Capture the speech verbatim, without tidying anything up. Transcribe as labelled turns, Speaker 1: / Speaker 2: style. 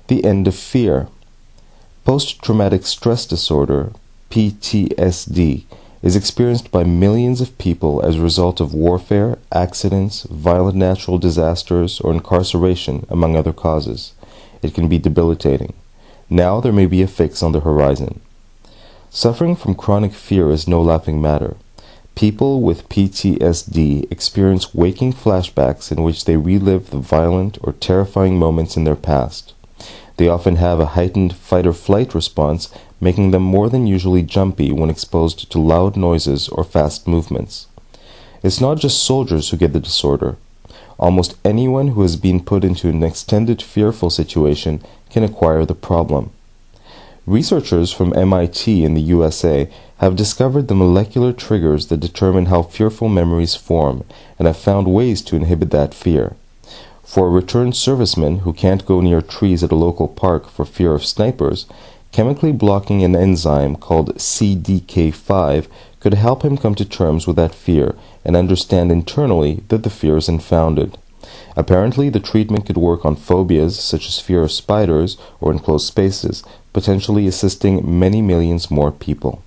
Speaker 1: The end of fear. Post-traumatic stress disorder, P T S D, is experienced by millions of people as a result of warfare, accidents, violent natural disasters, or incarceration, among other causes. It can be debilitating. Now there may be a fix on the horizon. Suffering from chronic fear is no laughing matter. People with P T S D experience waking flashbacks in which they relive the violent or terrifying moments in their past. They often have a heightened fight-or-flight response, making them more than usually jumpy when exposed to loud noises or fast movements. It's not just soldiers who get the disorder. Almost anyone who has been put into an extended fearful situation can acquire the problem. Researchers from M I T in the U S A have discovered the molecular triggers that determine how fearful memories form and have found ways to inhibit that fear. For a returned serviceman who can't go near trees at a local park for fear of snipers, chemically blocking an enzyme called C D K five could help him come to terms with that fear and understand internally that the fear is unfounded. Apparently, the treatment could work on phobias such as fear of spiders or enclosed spaces, potentially assisting many millions more people.